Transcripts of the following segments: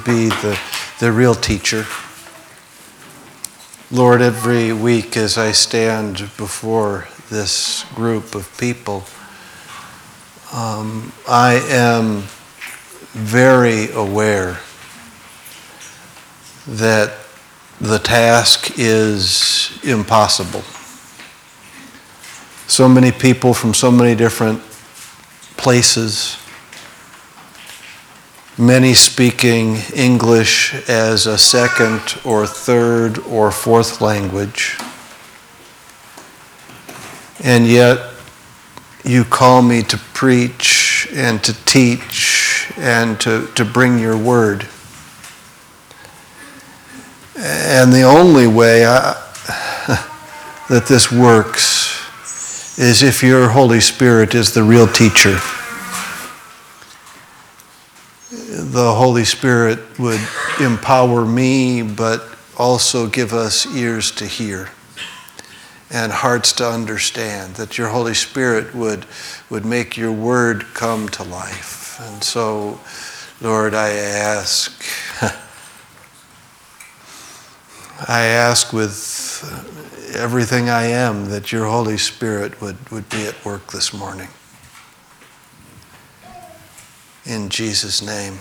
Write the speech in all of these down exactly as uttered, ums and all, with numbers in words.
be the, the real teacher. Lord, every week as I stand before this group of people, um, I am very aware that the task is impossible. So many people from so many different places, many speaking English as a second or third or fourth language. And yet you call me to preach and to teach and to, to bring your word. And the only way I, that this works is if your Holy Spirit is the real teacher. The Holy Spirit would empower me, but also give us ears to hear and hearts to understand, that your Holy Spirit would, would make your word come to life. And so, Lord, I ask, I ask with everything I am that your Holy Spirit would, would be at work this morning. In Jesus' name,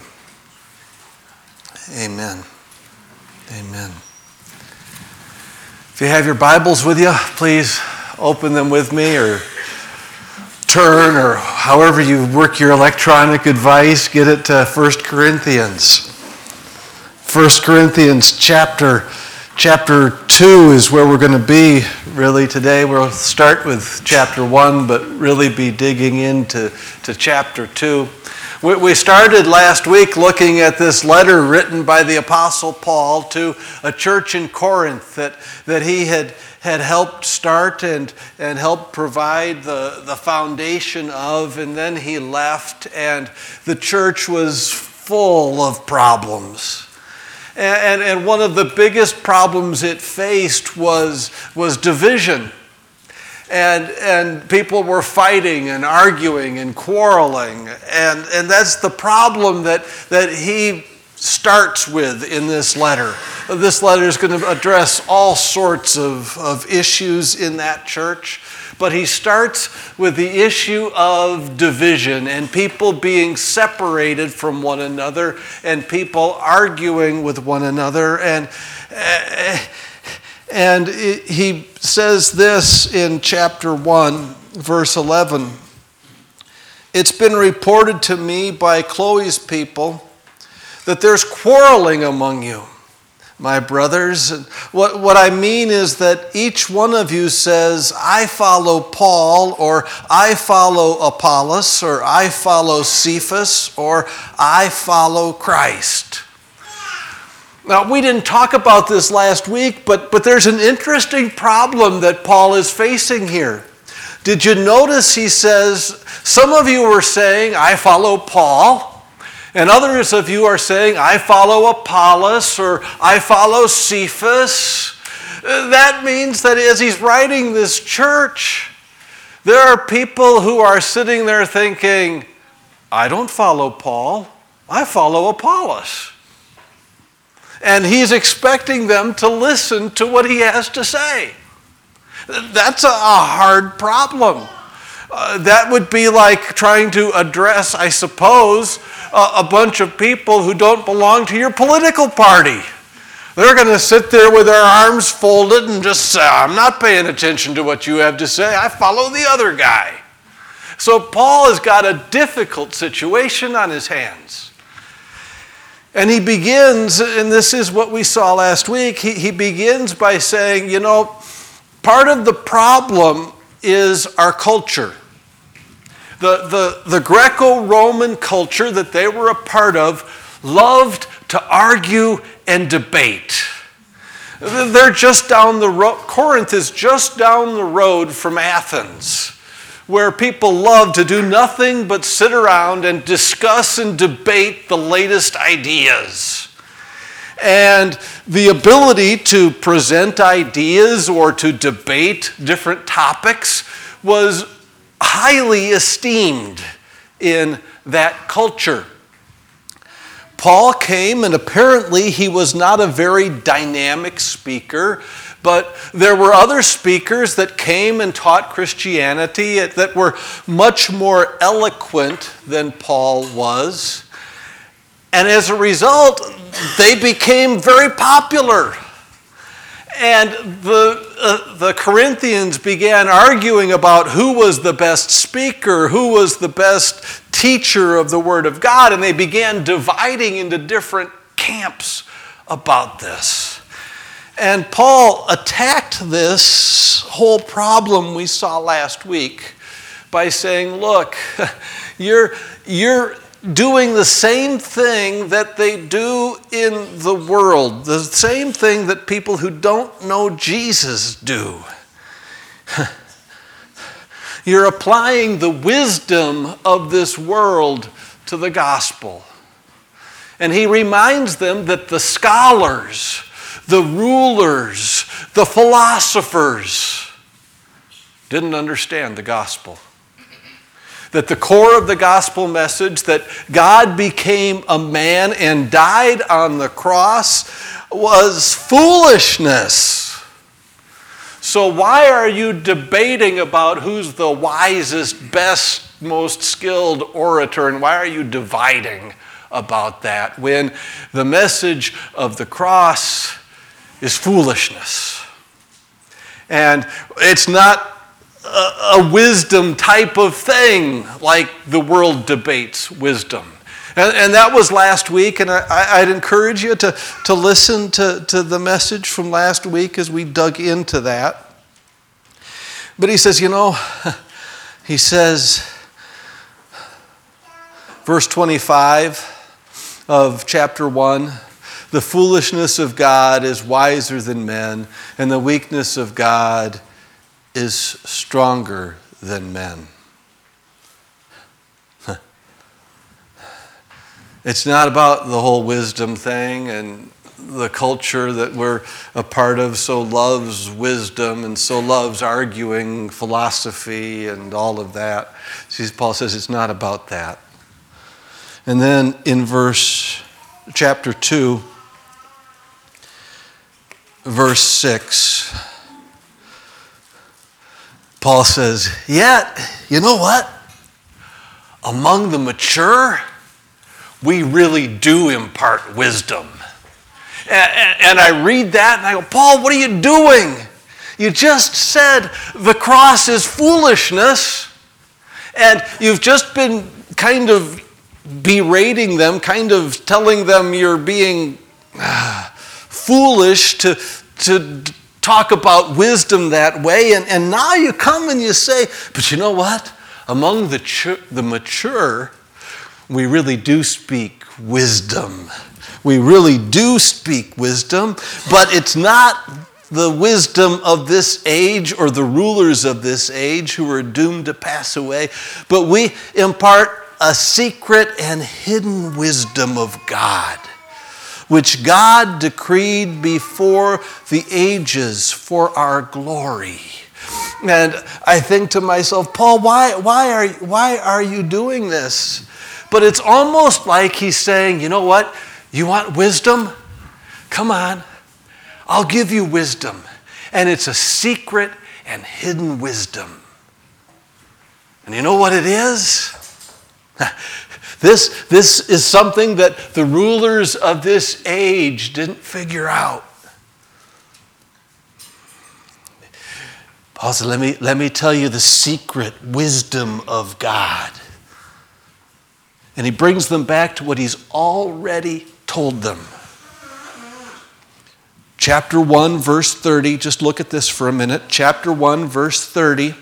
amen. Amen. If you have your Bibles with you, please open them with me, or turn, or however you work your electronic device, get it to First Corinthians. First Corinthians chapter Chapter two is where we're going to be really today. We'll start with chapter one, but really be digging into to chapter two. We, we started last week looking at this letter written by the Apostle Paul to a church in Corinth that, that he had, had helped start and, and helped provide the, the foundation of, and then he left, and the church was full of problems. And, and one of the biggest problems it faced was, was division. And, and people were fighting and arguing and quarreling. And, and that's the problem that, that he starts with in this letter. This letter is going to address all sorts of, of issues in that church. But he starts with the issue of division and people being separated from one another and people arguing with one another. And, and he says this in chapter one, verse eleven. It's been reported to me by Chloe's people that there's quarreling among you, my brothers. What, what I mean is that each one of you says, I follow Paul, or I follow Apollos, or I follow Cephas, or I follow Christ. Now, we didn't talk about this last week, but, but there's an interesting problem that Paul is facing here. Did you notice he says, some of you were saying, I follow Paul, and others of you are saying, I follow Apollos, or I follow Cephas. That means that as he's writing this church, there are people who are sitting there thinking, I don't follow Paul, I follow Apollos. And he's expecting them to listen to what he has to say. That's a hard problem. Uh, that would be like trying to address, I suppose, uh, a bunch of people who don't belong to your political party. They're going to sit there with their arms folded and just say, I'm not paying attention to what you have to say. I follow the other guy. So Paul has got a difficult situation on his hands. And he begins, and this is what we saw last week, he, he begins by saying, you know, part of the problem is our culture. The, the, the Greco-Roman culture that they were a part of loved to argue and debate. They're just down the road, Corinth is just down the road from Athens, where people love to do nothing but sit around and discuss and debate the latest ideas. And the ability to present ideas or to debate different topics was highly esteemed in that culture. Paul came, and apparently he was not a very dynamic speaker, but there were other speakers that came and taught Christianity that were much more eloquent than Paul was. And as a result, they became very popular. And the, uh, the Corinthians began arguing about who was the best speaker, who was the best teacher of the Word of God, and they began dividing into different camps about this. And Paul attacked this whole problem we saw last week by saying, look, you're, you're doing the same thing that they do in the world, the same thing that people who don't know Jesus do. You're applying the wisdom of this world to the gospel. And he reminds them that the scholars, the rulers, the philosophers didn't understand the gospel. That the core of the gospel message, that God became a man and died on the cross, was foolishness. So why are you debating about who's the wisest, best, most skilled orator, and why are you dividing about that when the message of the cross is foolishness? And it's not a, a wisdom type of thing like the world debates wisdom. And, and that was last week, and I, I'd encourage you to, to listen to, to the message from last week as we dug into that. But he says, you know, he says, verse twenty-five of chapter one, the foolishness of God is wiser than men, and the weakness of God is stronger than men. It's not about the whole wisdom thing, and the culture that we're a part of so loves wisdom and so loves arguing philosophy and all of that. See, Paul says it's not about that. And then in verse chapter two, verse six, Paul says, yet, you know what? Among the mature, we really do impart wisdom. And, and I read that and I go, Paul, what are you doing? You just said the cross is foolishness, and you've just been kind of berating them, kind of telling them you're being uh, foolish to, to talk about wisdom that way, and, and now you come and you say, but you know what? Among the, ch- the mature, we really do speak wisdom. We really do speak wisdom, but it's not the wisdom of this age or the rulers of this age who are doomed to pass away, but we impart a secret and hidden wisdom of God, which God decreed before the ages for our glory. And I think to myself, Paul, why, why, are, why are you doing this? But it's almost like he's saying, you know what? You want wisdom? Come on. I'll give you wisdom. And it's a secret and hidden wisdom. And you know what it is? This, this is something that the rulers of this age didn't figure out. Paul said, let me, let me tell you the secret wisdom of God. And he brings them back to what he's already told them. Chapter one, verse thirty. Just look at this for a minute. Chapter one, verse thirty.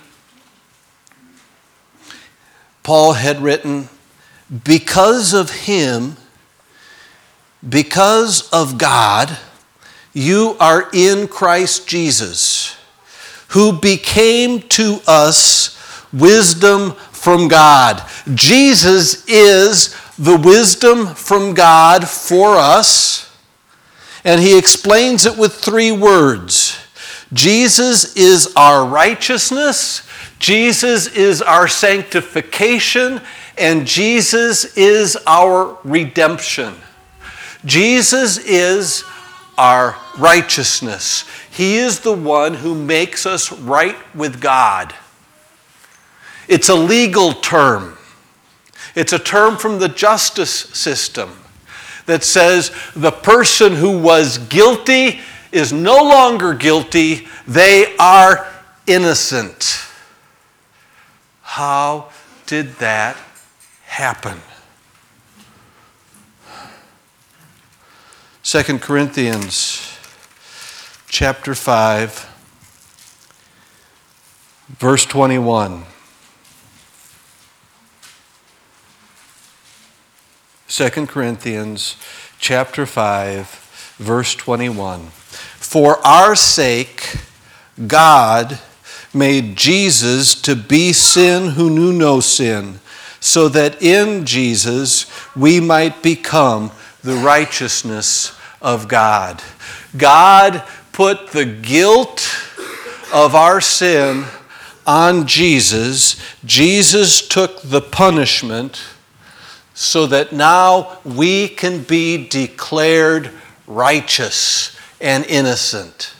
Paul had written, because of him, because of God, you are in Christ Jesus, who became to us wisdom from God. Jesus is the wisdom from God for us, and he explains it with three words. Jesus is our righteousness, Jesus is our sanctification, and Jesus is our redemption. Jesus is our righteousness. He is the one who makes us right with God. It's a legal term. It's a term from the justice system that says the person who was guilty is no longer guilty. They are innocent. How did that happen? Second Corinthians chapter five, verse twenty-one. Second Corinthians chapter five, verse twenty-one. For our sake, God made Jesus to be sin who knew no sin, so that in Jesus we might become the righteousness of God. God put the guilt of our sin on Jesus. Jesus took the punishment so that now we can be declared righteous and innocent.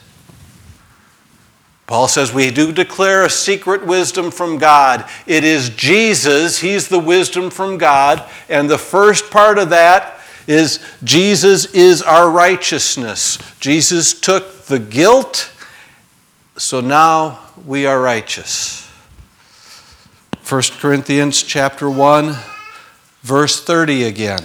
Paul says we do declare a secret wisdom from God. It is Jesus, he's the wisdom from God, and the first part of that is Jesus is our righteousness. Jesus took the guilt, so now we are righteous. First Corinthians chapter one, verse thirty again.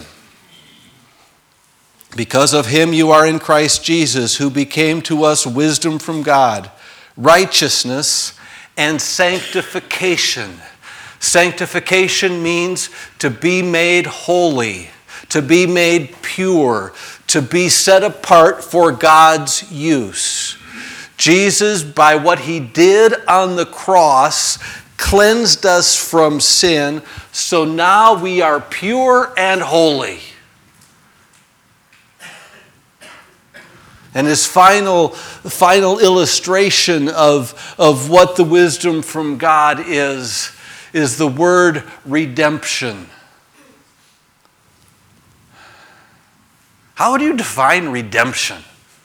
Because of him you are in Christ Jesus, who became to us wisdom from God, righteousness and sanctification. Sanctification means to be made holy, to be made pure, to be set apart for God's use. Jesus, by what he did on the cross, cleansed us from sin, so now we are pure and holy. And his final, final illustration of, of what the wisdom from God is, is the word redemption. How would you define redemption?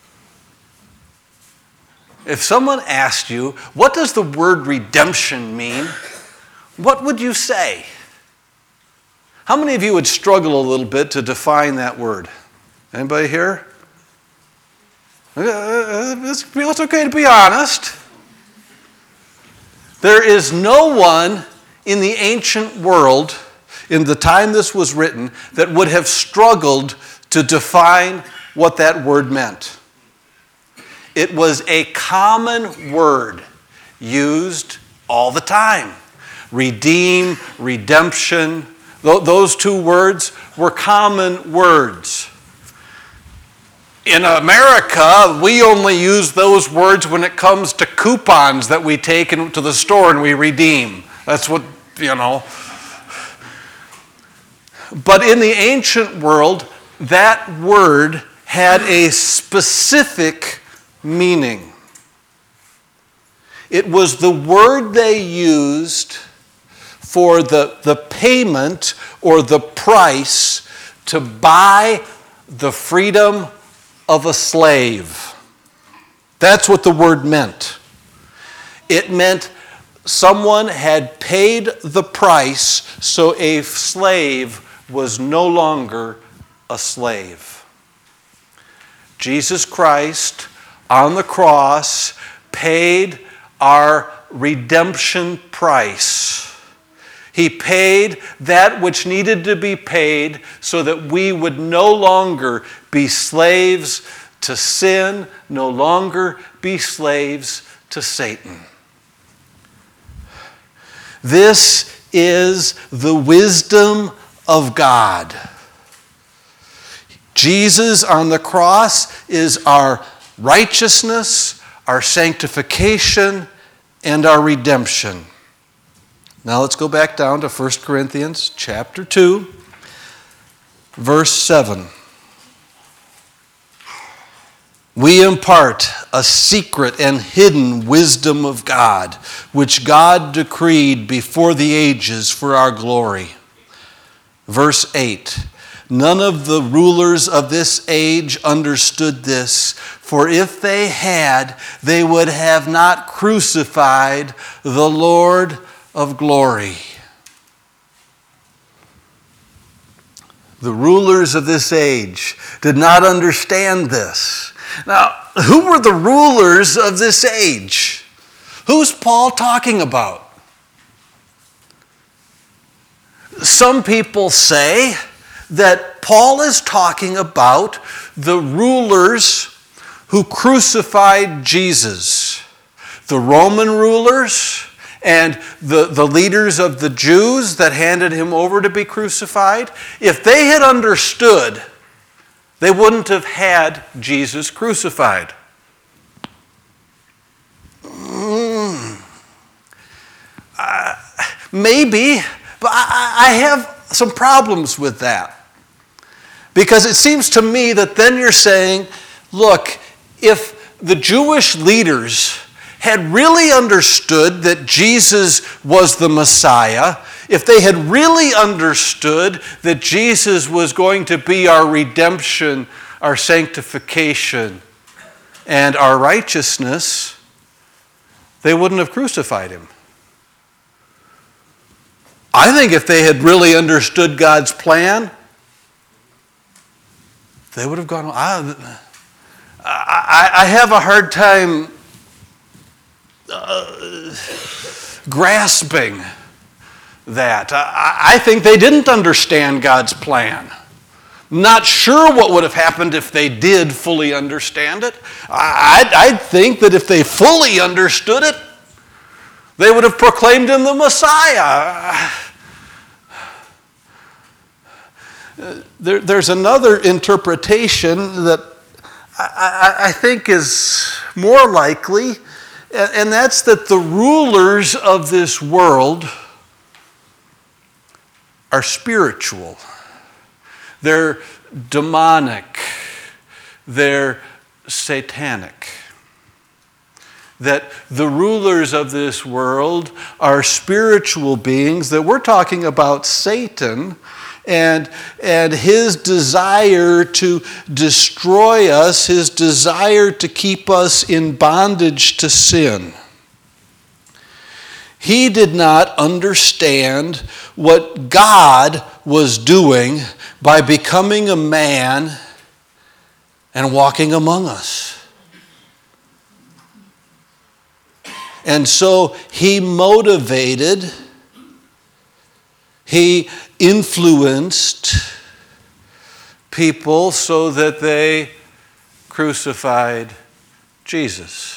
If someone asked you, what does the word redemption mean? What would you say? How many of you would struggle a little bit to define that word? Anybody here? It's, it's okay to be honest. There is no one in the ancient world, in the time this was written, that would have struggled to define what that word meant. It was a common word used all the time. Redeem, redemption, those two words were common words. In America, we only use those words when it comes to coupons that we take into the store and we redeem. That's what, you know. But in the ancient world, that word had a specific meaning. It was the word they used for the, the payment or the price to buy the freedom of a slave. That's what the word meant. It meant someone had paid the price so a slave was no longer a slave. Jesus Christ on the cross paid our redemption price. He paid that which needed to be paid so that we would no longer be slaves to sin, no longer be slaves to Satan. This is the wisdom of God. Jesus on the cross is our righteousness, our sanctification, and our redemption. Now let's go back down to First Corinthians chapter two, verse seven. We impart a secret and hidden wisdom of God, which God decreed before the ages for our glory. Verse eight. None of the rulers of this age understood this, for if they had, they would have not crucified the Lord of glory. The rulers of this age did not understand this. Now, who were the rulers of this age? Who's Paul talking about? Some people say that Paul is talking about the rulers who crucified Jesus. The Roman rulers and the, the leaders of the Jews that handed him over to be crucified. If they had understood, they wouldn't have had Jesus crucified. Mm. Uh, maybe, but I, I have some problems with that. Because it seems to me that then you're saying, look, if the Jewish leaders had really understood that Jesus was the Messiah, if they had really understood that Jesus was going to be our redemption, our sanctification, and our righteousness, they wouldn't have crucified him. I think if they had really understood God's plan, they would have gone, I, I, I have a hard time uh, grasping that. I, I think they didn't understand God's plan. Not sure what would have happened if they did fully understand it. I, I, I think that if they fully understood it, they would have proclaimed him the Messiah. There, there's another interpretation that I, I, I think is more likely, and that's that the rulers of this world are spiritual. They're demonic. They're satanic. That the rulers of this world are spiritual beings, that we're talking about Satan and, and his desire to destroy us, his desire to keep us in bondage to sin. He did not understand what God was doing by becoming a man and walking among us. And so he motivated, he influenced people so that they crucified Jesus.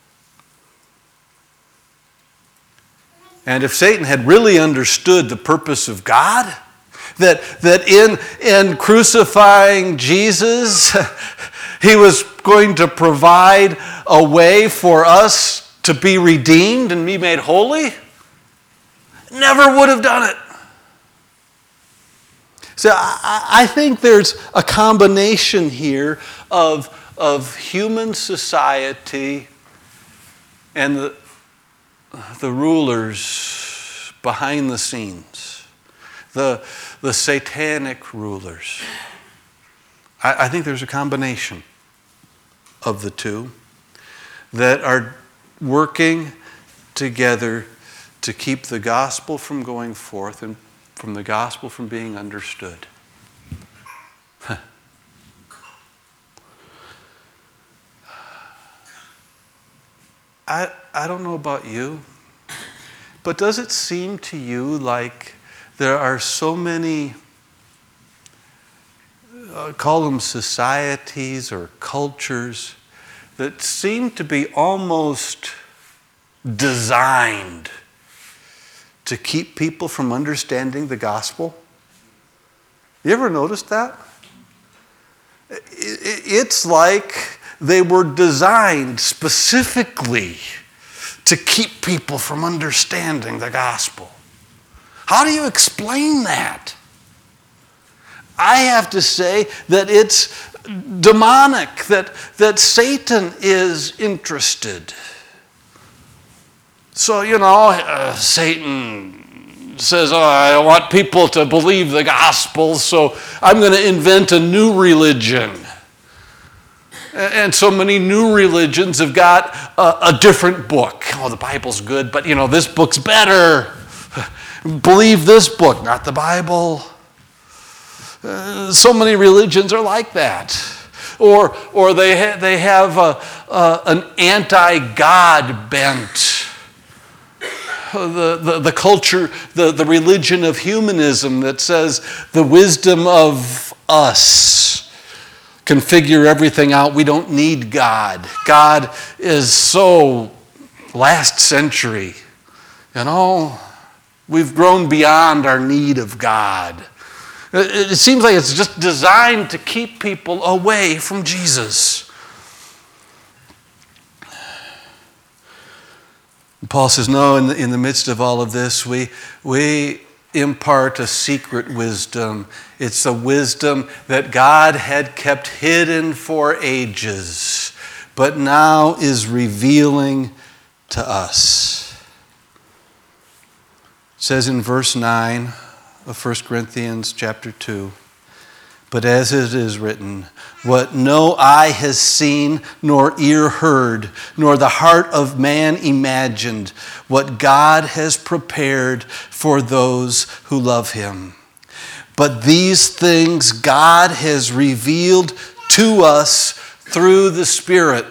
And if Satan had really understood the purpose of God, that, that in, in crucifying Jesus, he was going to provide a way for us to be redeemed and be made holy, never would have done it. So I, I think there's a combination here of, of human society and the, the rulers behind the scenes, the, the satanic rulers. I, I think there's a combination of the two that are working together to keep the gospel from going forth and from the gospel from being understood. I, I don't know about you, but does it seem to you like there are so many, uh, call them societies or cultures, that seem to be almost designed to keep people from understanding the gospel? You ever noticed that? It's like they were designed specifically to keep people from understanding the gospel. How do you explain that? I have to say that it's demonic, that, that Satan is interested. So, you know, uh, Satan says, oh, I want people to believe the gospel, so I'm going to invent a new religion. And so many new religions have got a, a different book. Oh, the Bible's good, but you know, this book's better. Believe this book, not the Bible. Uh, so many religions are like that. Or, or they, ha- they have a, a, an anti-God bent. The, the, the culture, the, the religion of humanism that says the wisdom of us can figure everything out. We don't need God. God is so last century. You know, we've grown beyond our need of God. It, it seems like it's just designed to keep people away from Jesus. And Paul says, no, in the, in the midst of all of this, we, we impart a secret wisdom. It's a wisdom that God had kept hidden for ages, but now is revealing to us. It says in verse nine of First Corinthians chapter two, but as it is written, what no eye has seen, nor ear heard, nor the heart of man imagined, what God has prepared for those who love him. But these things God has revealed to us through the Spirit.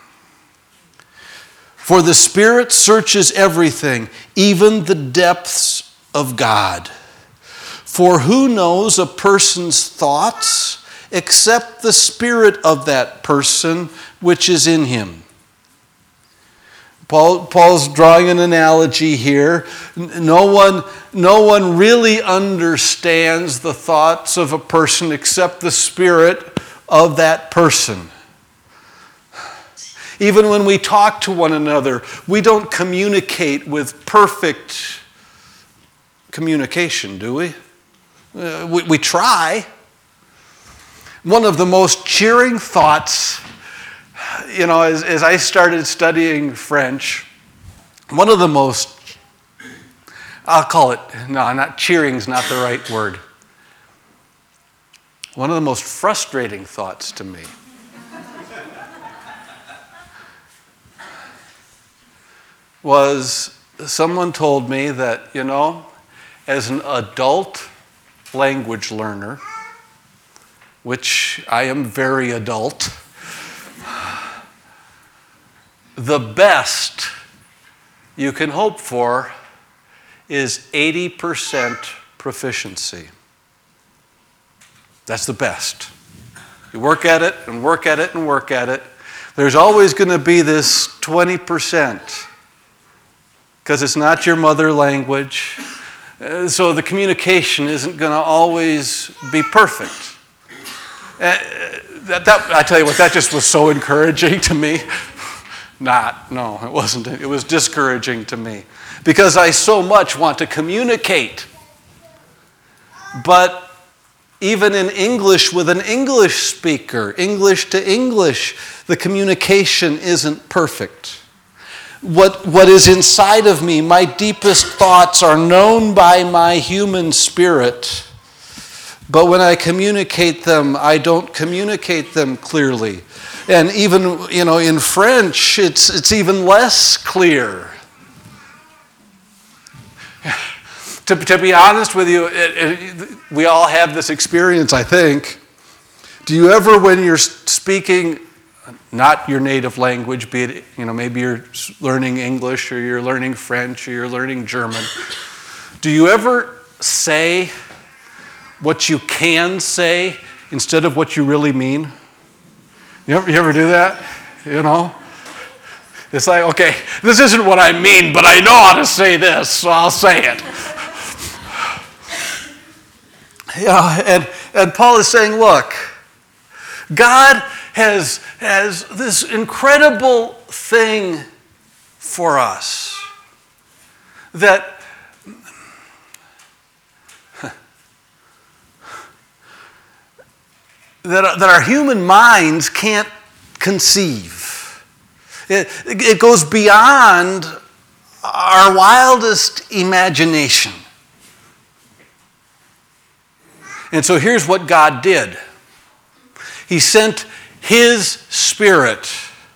For the Spirit searches everything, even the depths of God. For who knows a person's thoughts except the spirit of that person which is in him? Paul, Paul's drawing an analogy here. No one, no one really understands the thoughts of a person except the spirit of that person. Even when we talk to one another, we don't communicate with perfect communication, do we? Uh, we, we try. One of the most cheering thoughts, you know, as, as I started studying French, one of the most, I'll call it, no, not cheering's not the right word. One of the most frustrating thoughts to me was someone told me that, you know, as an adult language learner, which I am very adult, the best you can hope for is eighty percent proficiency. That's the best. You work at it and work at it and work at it. There's always going to be this twenty percent because it's not your mother language. Uh, so the communication isn't going to always be perfect. Uh, that, that, I tell you what, that just was so encouraging to me. Not, no, it wasn't. It was discouraging to me because I so much want to communicate. But even in English with an English speaker, English to English, the communication isn't perfect. What, what is inside of me, my deepest thoughts are known by my human spirit. But when I communicate them, I don't communicate them clearly. And even, you know, in French, it's, it's even less clear. to, to be honest with you, it, it, we all have this experience, I think. Do you ever, when you're speaking not your native language, be it, you know, maybe you're learning English or you're learning French or you're learning German, do you ever say what you can say instead of what you really mean? You ever, you ever do that? You know? It's like, okay, this isn't what I mean, but I know how to say this, so I'll say it. Yeah, and, and Paul is saying, look, God has, has this incredible thing for us that that, that our human minds can't conceive. It, it goes beyond our wildest imagination. And so here's what God did. He sent His Spirit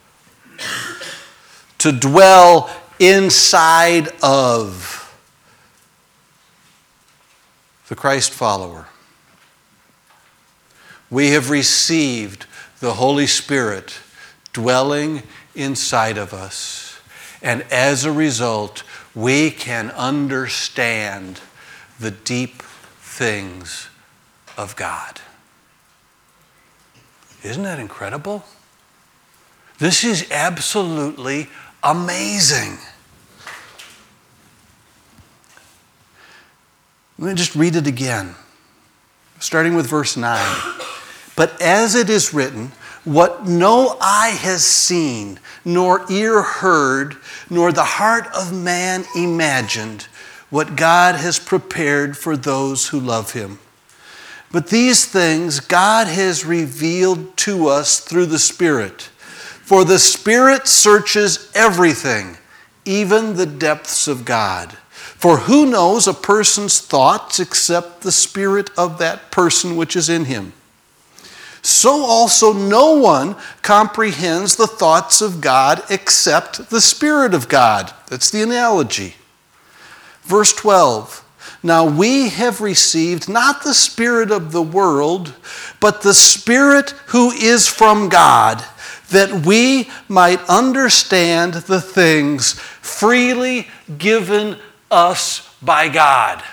to dwell inside of the Christ follower. We have received the Holy Spirit dwelling inside of us. And as a result, we can understand the deep things of God. Isn't that incredible? This is absolutely amazing. Let me just read it again, starting with verse nine. But as it is written, what no eye has seen, nor ear heard, nor the heart of man imagined, what God has prepared for those who love Him. But these things God has revealed to us through the Spirit. For the Spirit searches everything, even the depths of God. For who knows a person's thoughts except the spirit of that person which is in him? So also no one comprehends the thoughts of God except the Spirit of God. That's the analogy. Verse twelve. Now we have received not the spirit of the world, but the Spirit who is from God, that we might understand the things freely given us by God.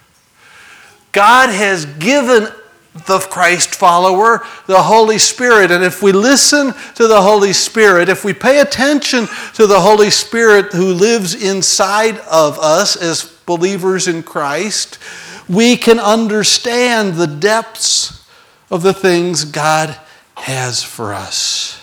God has given the Christ follower the Holy Spirit. And if we listen to the Holy Spirit, if we pay attention to the Holy Spirit who lives inside of us as believers in Christ, we can understand the depths of the things God has for us.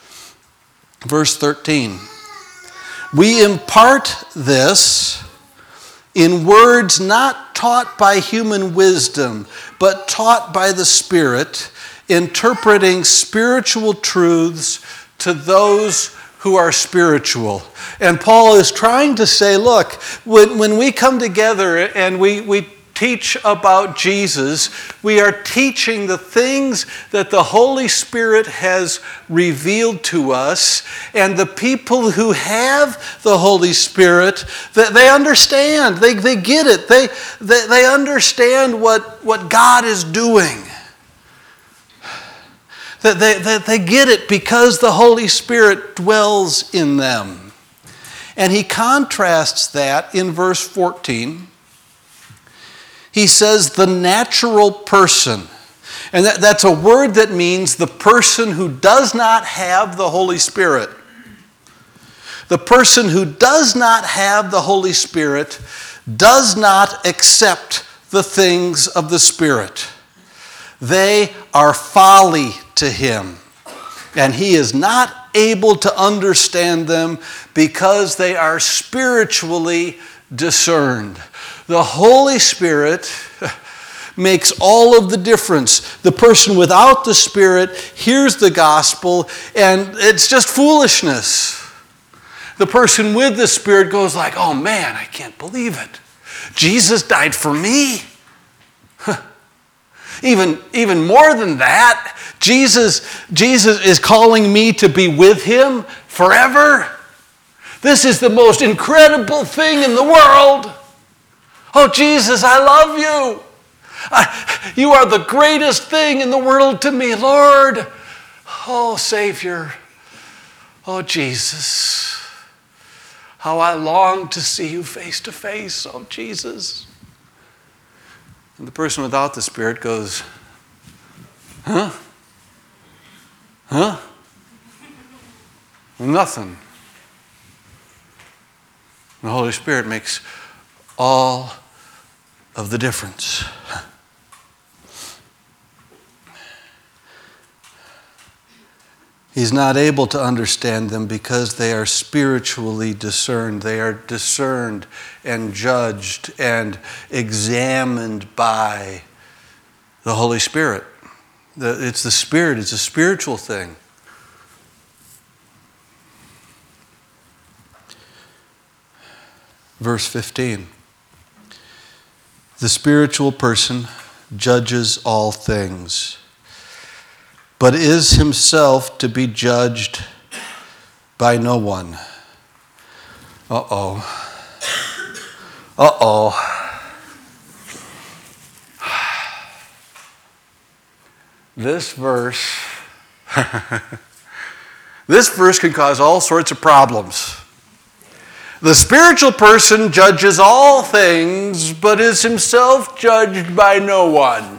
Verse thirteen. We impart this in words not taught by human wisdom, but taught by the Spirit, interpreting spiritual truths to those who are spiritual. And Paul is trying to say, look, when, when we come together and we, we teach about Jesus, we are teaching the things that the Holy Spirit has revealed to us, and the people who have the Holy Spirit, that they understand, they, they get it, they, they, they understand what, what God is doing. That they, that they get it because the Holy Spirit dwells in them. And he contrasts that in verse fourteen. He says the natural person. And that, that's a word that means the person who does not have the Holy Spirit. The person who does not have the Holy Spirit does not accept the things of the Spirit. They are folly to him, and he is not able to understand them because they are spiritually discerned. The Holy Spirit makes all of the difference. The person without the Spirit hears the gospel, and it's just foolishness. The person with the Spirit goes like, oh man, I can't believe it. Jesus died for me. Even, even more than that, Jesus, Jesus is calling me to be with him forever. This is the most incredible thing in the world. Oh, Jesus, I love you. I, you are the greatest thing in the world to me, Lord. Oh, Savior. Oh, Jesus. How I long to see you face to face. Oh, Jesus. And the person without the Spirit goes, huh? Huh? Nothing. The Holy Spirit makes all of the difference. He's not able to understand them because they are spiritually discerned. They are discerned and judged and examined by the Holy Spirit. It's the Spirit. It's a spiritual thing. Verse fifteen. The spiritual person judges all things, but is himself to be judged by no one. Uh-oh. Uh-oh. This verse, this verse can cause all sorts of problems. The spiritual person judges all things, but is himself judged by no one.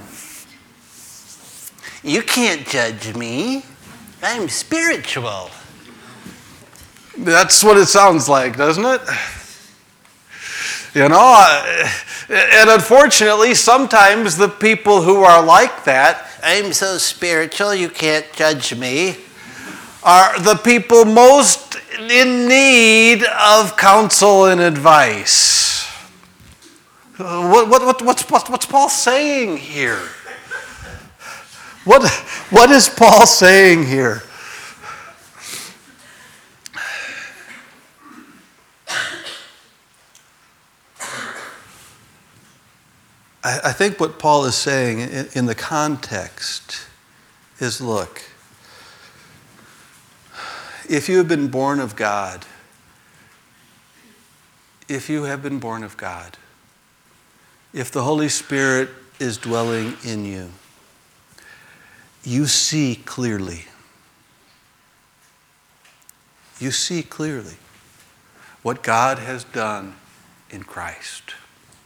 You can't judge me. I'm spiritual. That's what it sounds like, doesn't it? You know, and unfortunately, sometimes the people who are like that, I'm so spiritual, you can't judge me, are the people most in need of counsel and advice. What, what, what, what's, what's Paul saying here? What, what is Paul saying here? I, I think what Paul is saying in, in the context is, look, if you have been born of God, if you have been born of God, if the Holy Spirit is dwelling in you, you see clearly. You see clearly what God has done in Christ.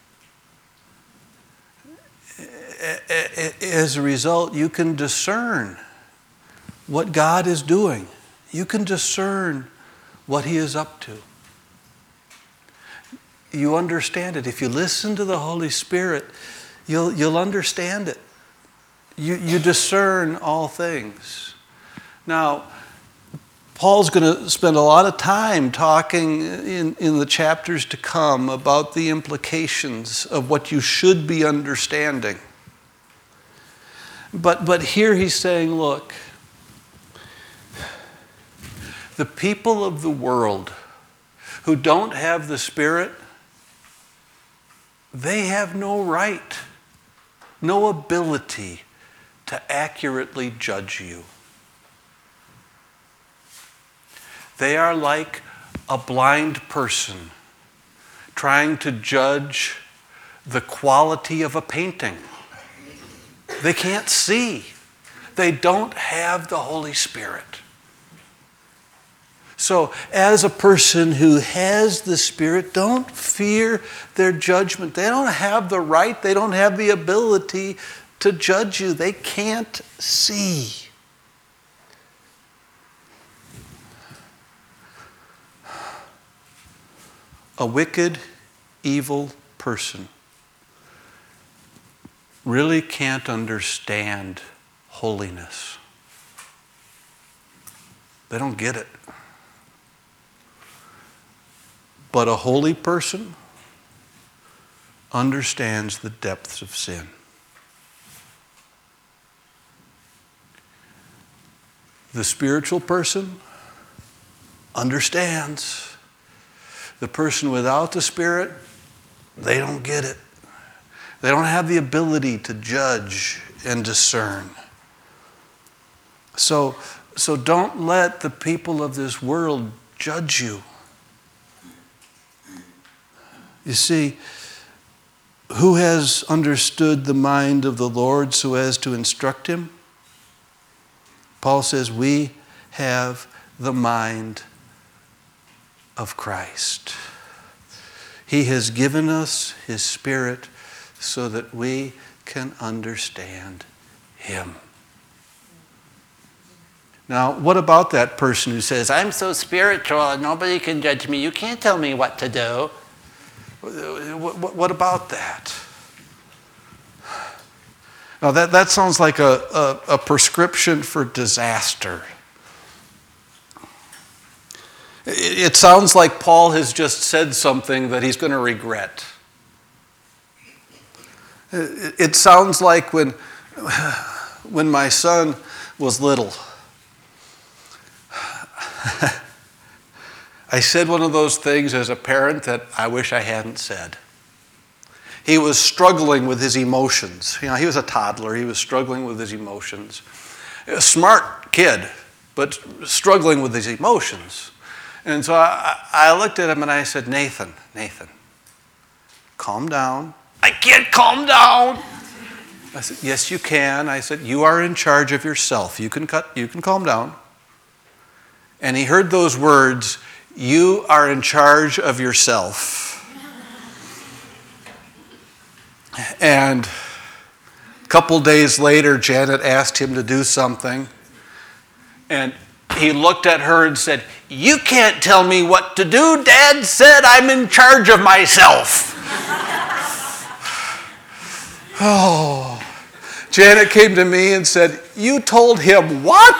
As a result, you can discern what God is doing. You can discern what He is up to. You understand it. If you listen to the Holy Spirit, you'll, you'll understand it. You, you discern all things. Now, Paul's going to spend a lot of time talking in, in the chapters to come about the implications of what you should be understanding. But, but here he's saying, look, the people of the world who don't have the Spirit, they have no right, no ability to accurately judge you. They are like a blind person trying to judge the quality of a painting. They can't see. They don't have the Holy Spirit. So, as a person who has the Spirit, don't fear their judgment. They don't have the right, they don't have the ability to judge you. They can't see. A wicked, evil person really can't understand holiness. They don't get it. But a holy person understands the depths of sin. The spiritual person understands. The person without the Spirit, they don't get it. They don't have the ability to judge and discern. So, so don't let the people of this world judge you. You see, who has understood the mind of the Lord so as to instruct him? Paul says, we have the mind of Christ. He has given us His Spirit so that we can understand Him. Now, what about that person who says, I'm so spiritual and nobody can judge me. You can't tell me what to do. What about that? Now, that, that sounds like a, a, a prescription for disaster. It sounds like Paul has just said something that he's going to regret. It sounds like when, when my son was little, I said one of those things as a parent that I wish I hadn't said. he was struggling with his emotions. You know, he was a toddler. He was struggling with his emotions. A smart kid, but struggling with his emotions. And so I, I looked at him and I said, Nathan, Nathan, calm down. I can't calm down. I said, yes, you can. I said, you are in charge of yourself. You can cut, you can calm down. And he heard those words, you are in charge of yourself. And a couple days later, Janet asked him to do something. And he looked at her and said, you can't tell me what to do. Dad said I'm in charge of myself. Oh. Janet came to me and said, you told him what?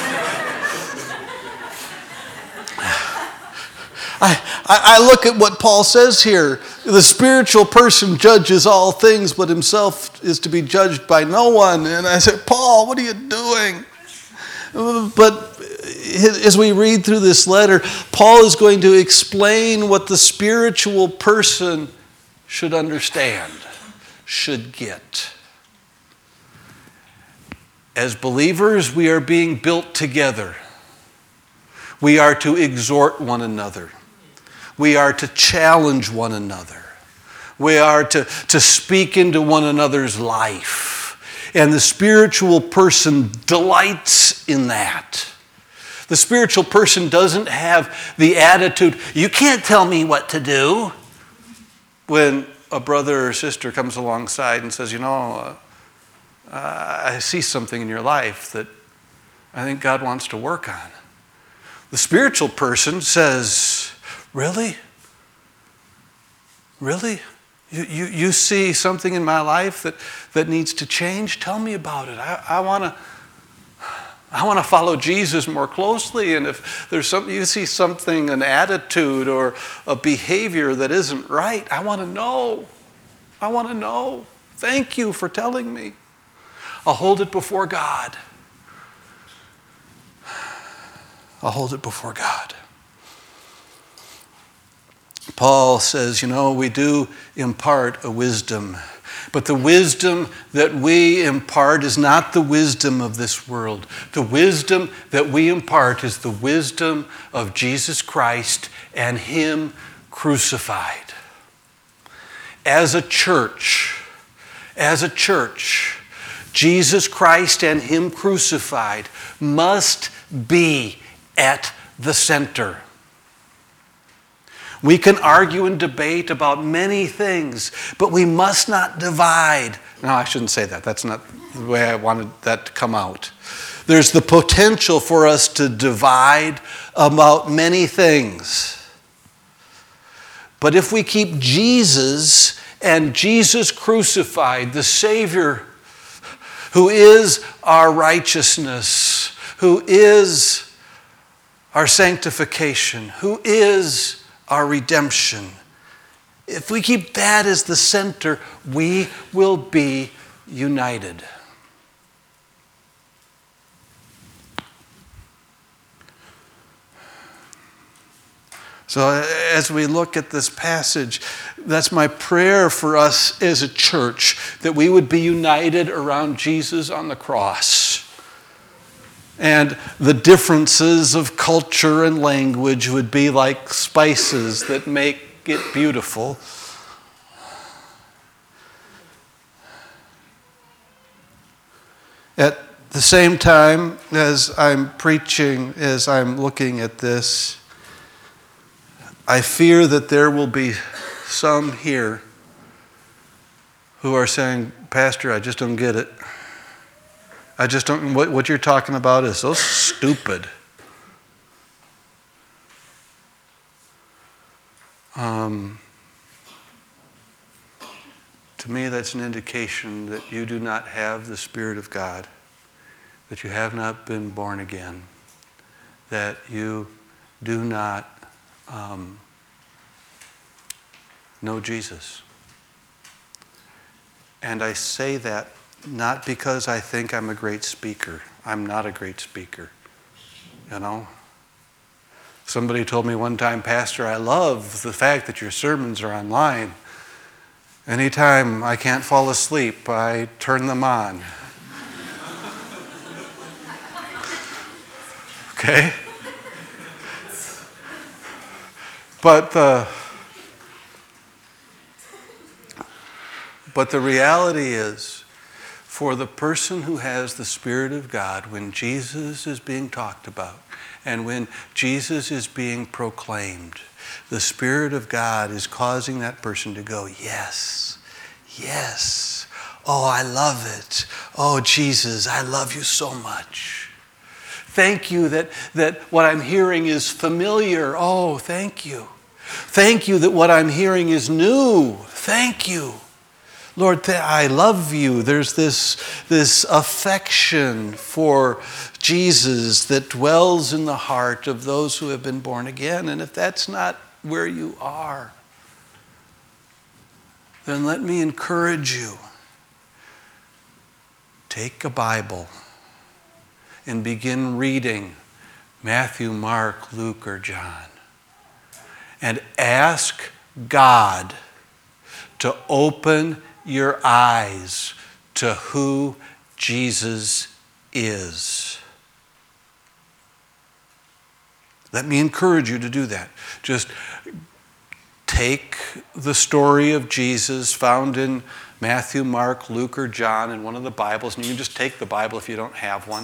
I, I, I look at what Paul says here. The spiritual person judges all things, but himself is to be judged by no one. And I said, Paul, what are you doing? But as we read through this letter, Paul is going to explain what the spiritual person should understand, should get. As believers, we are being built together. We are to exhort one another. We are to challenge one another. We are to, to speak into one another's life. And the spiritual person delights in that. The spiritual person doesn't have the attitude, you can't tell me what to do. When a brother or sister comes alongside and says, you know, uh, uh, I see something in your life that I think God wants to work on. The spiritual person says, really? Really? You, you, you see something in my life that, that needs to change? Tell me about it. I, I want to I want to follow Jesus more closely. And if there's something, you see something, an attitude or a behavior that isn't right, I want to know. I want to know. Thank you for telling me. I'll hold it before God. I'll hold it before God. Paul says, you know, we do impart a wisdom, but the wisdom that we impart is not the wisdom of this world. The wisdom that we impart is the wisdom of Jesus Christ and Him crucified. As a church, as a church, Jesus Christ and Him crucified must be at the center. We can argue and debate about many things, but we must not divide. No, I shouldn't say that. That's not the way I wanted that to come out. There's the potential for us to divide about many things. But if we keep Jesus and Jesus crucified, the Savior, who is our righteousness, who is our sanctification, who is our redemption. If we keep that as the center, we will be united. So as we look at this passage, that's my prayer for us as a church, that we would be united around Jesus on the cross. And the differences of culture and language would be like spices that make it beautiful. At the same time as I'm preaching, as I'm looking at this, I fear that there will be some here who are saying, Pastor, I just don't get it. I just don't, what, what you're talking about is so stupid. Um, to me, that's an indication that you do not have the Spirit of God, that you have not been born again, that you do not um, know Jesus. And I say that not because I think I'm a great speaker. I'm not a great speaker, you know. Somebody told me one time, Pastor, I love the fact that your sermons are online. Anytime I can't fall asleep, I turn them on. Okay? But the, but the reality is, for the person who has the Spirit of God, when Jesus is being talked about and when Jesus is being proclaimed, the Spirit of God is causing that person to go, yes, yes. Oh, I love it. Oh, Jesus, I love you so much. Thank you that, that what I'm hearing is familiar. Oh, thank you. Thank you that what I'm hearing is new. Thank you. Lord, th- I love you. There's this, this affection for Jesus that dwells in the heart of those who have been born again. And if that's not where you are, then let me encourage you. Take a Bible and begin reading Matthew, Mark, Luke, or John. And ask God to open your eyes to who Jesus is. Let me encourage you to do that. Just take the story of Jesus found in Matthew, Mark, Luke, or John in one of the Bibles, and you can just take the Bible if you don't have one,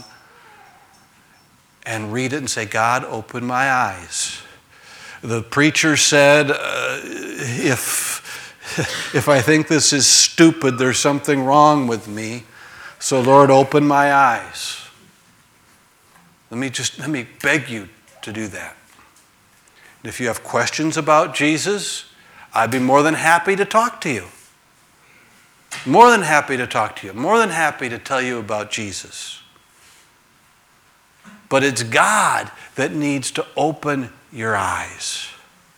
and read it and say, God, open my eyes. The preacher said, uh, if, if I think this is stupid, there's something wrong with me. So Lord, open my eyes. Let me just, let me beg you to do that. And if you have questions about Jesus, I'd be more than happy to talk to you. More than happy to talk to you. More than happy to tell you about Jesus. But it's God that needs to open your eyes.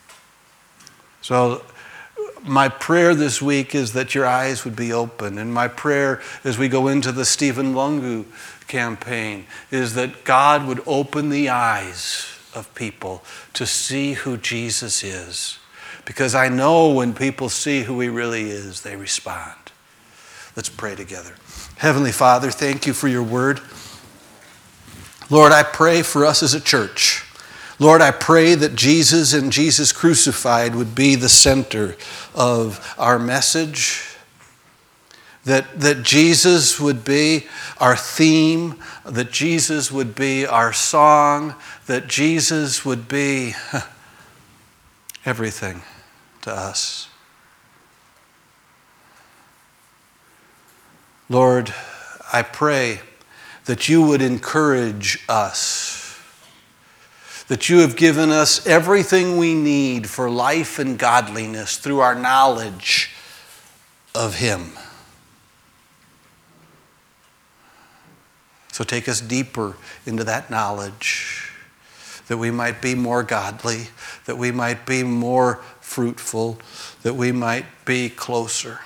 So my prayer this week is that your eyes would be open. And my prayer as we go into the Stephen Lungu campaign is that God would open the eyes of people to see who Jesus is. Because I know when people see who he really is, they respond. Let's pray together. Heavenly Father, thank you for your word. Lord, I pray for us as a church. Lord, I pray that Jesus and Jesus crucified would be the center of our message. That, that Jesus would be our theme, that Jesus would be our song, that Jesus would be everything to us. Lord, I pray that you would encourage us, that you have given us everything we need for life and godliness through our knowledge of him. So take us deeper into that knowledge, that we might be more godly, that we might be more fruitful, that we might be closer.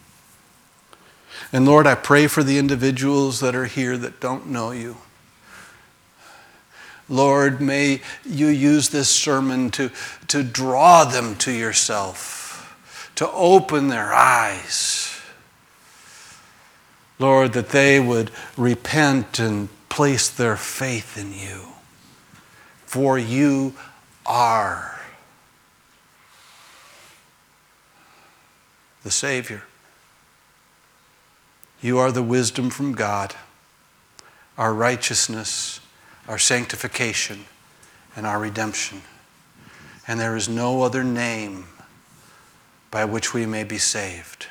And Lord, I pray for the individuals that are here that don't know you. Lord, may you use this sermon to, to draw them to yourself, to open their eyes. Lord, that they would repent and place their faith in you. For you are the Savior. You are the wisdom from God, our righteousness, our sanctification, and our redemption. And there is no other name by which we may be saved.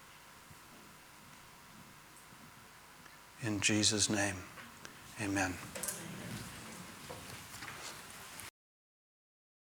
In Jesus' name, amen.